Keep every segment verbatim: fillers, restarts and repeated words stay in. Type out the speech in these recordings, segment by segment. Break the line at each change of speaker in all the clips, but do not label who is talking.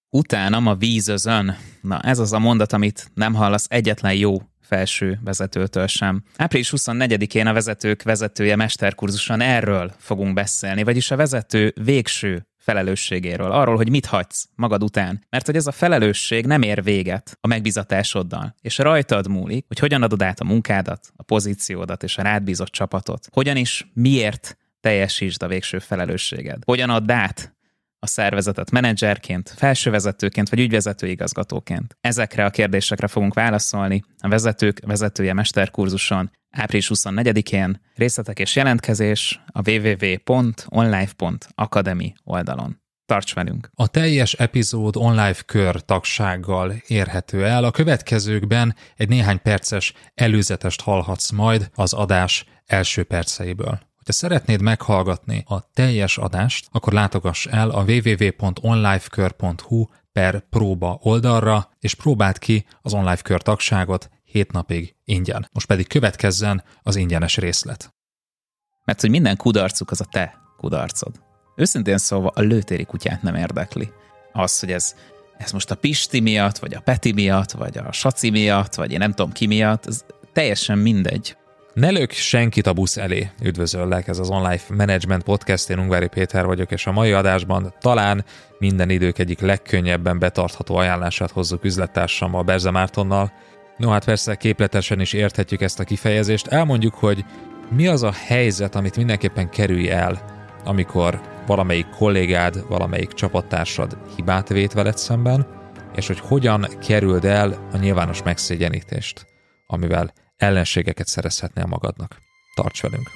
Utánam a vízözön. Na, ez az a mondat, amit nem hallasz egyetlen jó felső vezetőtől sem. április huszonnegyedikén a vezetők vezetője mesterkurzuson erről fogunk beszélni, vagyis a vezető végső felelősségéről, arról, hogy mit hagysz magad után. Mert hogy ez a felelősség nem ér véget a megbízatásoddal, és rajtad múlik, hogy hogyan adod át a munkádat, a pozíciódat és a rád bízott csapatot. Hogyan is, miért teljesítsd a végső felelősséged. Hogyan add át a szervezetet menedzserként, felsővezetőként vagy ügyvezetőigazgatóként. Ezekre a kérdésekre fogunk válaszolni a vezetők vezetője mesterkurzuson április huszonnegyedikén. Részletek és jelentkezés a double-u double-u double-u pont onlife pont academy oldalon. Tarts velünk!
A teljes epizód OnLive kör tagsággal érhető el. A következőkben egy néhány perces előzetest hallhatsz majd az adás első perceiből. Ha szeretnéd meghallgatni a teljes adást, akkor látogass el a double-u double-u double-u pont onlifekör pont hu per próba oldalra, és próbáld ki az OnLive kör tagságot hét napig ingyen. Most pedig következzen az ingyenes részlet.
Mert hogy minden kudarcuk az a te kudarcod. Őszintén szólva a lőtéri kutyát nem érdekli. Az, hogy ez, ez most a Pisti miatt, vagy a Peti miatt, vagy a Saci miatt, vagy én nem tudom ki miatt, ez teljesen mindegy.
Ne lök senkit a busz elé. Üdvözöllek, ez az OnLife Management Podcast, én Ungvári Péter vagyok, és a mai adásban talán minden idők egyik legkönnyebben betartható ajánlását hozzuk üzlettársammal, Berze Mártonnal. No, hát persze képletesen is érthetjük ezt a kifejezést. Elmondjuk, hogy mi az a helyzet, amit mindenképpen kerülj el, amikor valamelyik kollégád, valamelyik csapattársad hibát vét veled szemben, és hogy hogyan kerüld el a nyilvános megszégyenítést, amivel ellenségeket szerezhetnél magadnak. Tarts velünk!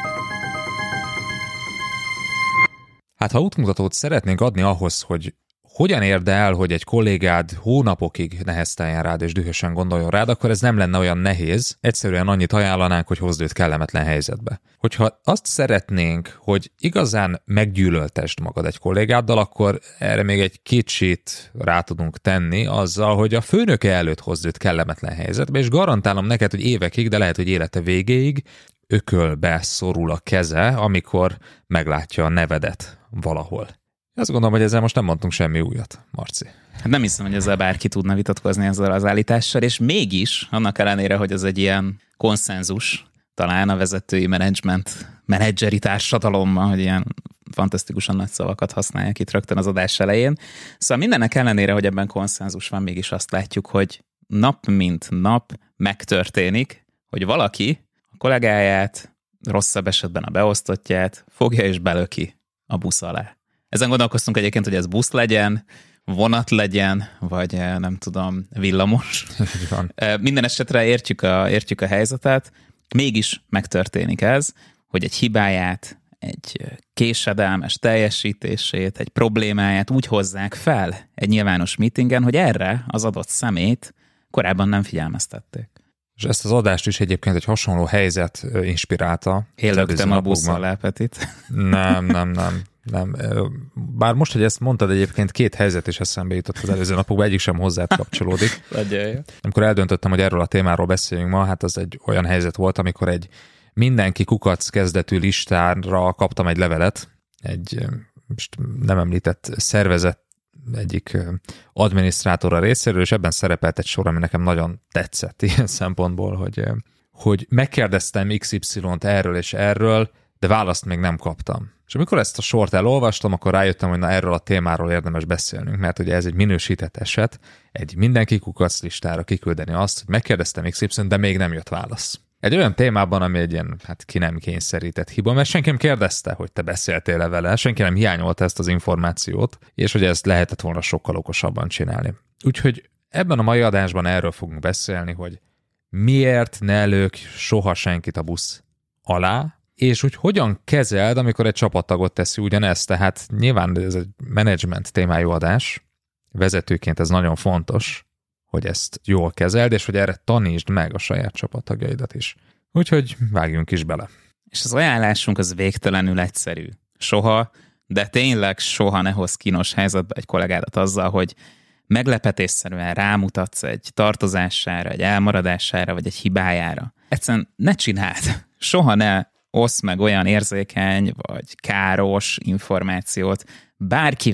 Hát ha útmutatót szeretnénk adni ahhoz, hogy hogyan érd el, hogy egy kollégád hónapokig nehezteljen rád és dühösen gondoljon rád, akkor ez nem lenne olyan nehéz. Egyszerűen annyit ajánlanánk, hogy hozd őt kellemetlen helyzetbe. Hogyha azt szeretnénk, hogy igazán meggyűlöltesd magad egy kollégáddal, akkor erre még egy kicsit rá tudunk tenni azzal, hogy a főnöke előtt hozd őt kellemetlen helyzetbe, és garantálom neked, hogy évekig, de lehet, hogy élete végéig ökölbe szorul a keze, amikor meglátja a nevedet valahol. Azt gondolom, hogy ezzel most nem mondtunk semmi újat, Marci.
Hát nem hiszem, hogy ezzel bárki tudna vitatkozni ezzel az állítással, és mégis, annak ellenére, hogy ez egy ilyen konszenzus, talán a vezetői menedzsment, menedzseri társadalommal, hogy ilyen fantasztikusan nagy szavakat használják itt rögtön az adás elején. Szóval mindennek ellenére, hogy ebben konszenzus van, mégis azt látjuk, hogy nap mint nap megtörténik, hogy valaki a kollégáját, rosszabb esetben a beosztottját fogja és belöki a busz alá. Ezen gondolkoztunk egyébként, hogy ez busz legyen, vonat legyen, vagy nem tudom, villamos. Minden esetre értjük a, értjük a helyzetet, mégis megtörténik ez, hogy egy hibáját, egy késedelmes teljesítését, egy problémáját úgy hozzák fel egy nyilvános meetingen, hogy erre az adott szemét korábban nem figyelmeztették.
És ezt az adást is egyébként egy hasonló helyzet inspirálta.
Én löktem a busz alá, Petit.
Nem, nem, nem. Nem. Bár most, hogy ezt mondtad, egyébként két helyzet is eszembe jutott az előző napokban, egyik sem hozzád kapcsolódik. Amikor eldöntöttem, hogy erről a témáról beszéljünk ma, hát az egy olyan helyzet volt, amikor egy mindenki kukac kezdetű listára kaptam egy levelet, egy most nem említett szervezet egyik adminisztrátora részéről, és ebben szerepelt egy sor, ami nekem nagyon tetszett ilyen szempontból, hogy, hogy megkérdeztem iksz ipszilont erről és erről, de választ még nem kaptam. És amikor ezt a sort elolvastam, akkor rájöttem, hogy na erről a témáról érdemes beszélnünk, mert ugye ez egy minősített eset, egy mindenki kukac listára kiküldeni azt, hogy megkérdeztem iksz ipszilont, de még nem jött válasz. Egy olyan témában, ami egy ilyen, hát ki nem kényszerített hiba, mert senki nem kérdezte, hogy te beszéltél-e vele, senki nem hiányolta ezt az információt, és hogy ezt lehetett volna sokkal okosabban csinálni. Úgyhogy ebben a mai adásban erről fogunk beszélni, hogy miért ne lök soha senkit a busz alá, és hogy hogyan kezeld, amikor egy csapattagot teszi ugyanezt. Tehát nyilván ez egy menedzsment témájú adás, vezetőként ez nagyon fontos, hogy ezt jól kezeld, és hogy erre tanítsd meg a saját csapattagjaidat is. Úgyhogy vágjunk is bele.
És az ajánlásunk az végtelenül egyszerű. Soha, de tényleg soha ne hozz kínos helyzetbe egy kollégádat azzal, hogy meglepetésszerűen rámutatsz egy tartozására, egy elmaradására, vagy egy hibájára. Egyszerűen ne csináld. Soha ne oszd meg olyan érzékeny, vagy káros információt bárkivel,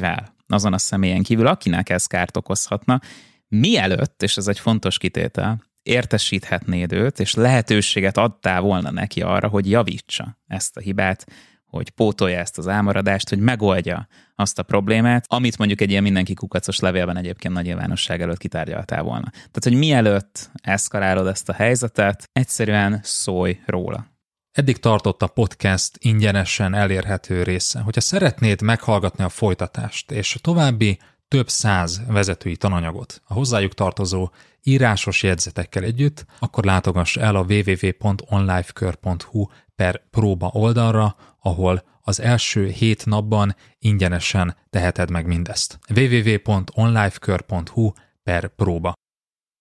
azon a személyen kívül, akinek ez kárt okozhatna, mielőtt, és ez egy fontos kitétel, értesíthetnéd őt, és lehetőséget adtál volna neki arra, hogy javítsa ezt a hibát, hogy pótolja ezt az elmaradást, hogy megoldja azt a problémát, amit mondjuk egy ilyen mindenki kukacos levélben egyébként nagy nyilvánosság előtt kitárgyaltál volna. Tehát, hogy mielőtt eszkalálod ezt a helyzetet, egyszerűen szólj róla.
Eddig tartott a podcast ingyenesen elérhető része. Hogyha szeretnéd meghallgatni a folytatást és további több száz vezetői tananyagot a hozzájuk tartozó írásos jegyzetekkel együtt, akkor látogass el a www pont onlifekör pont hu per próba oldalra, ahol az első hét napban ingyenesen teheted meg mindezt. www pont onlifekör pont hu per próba.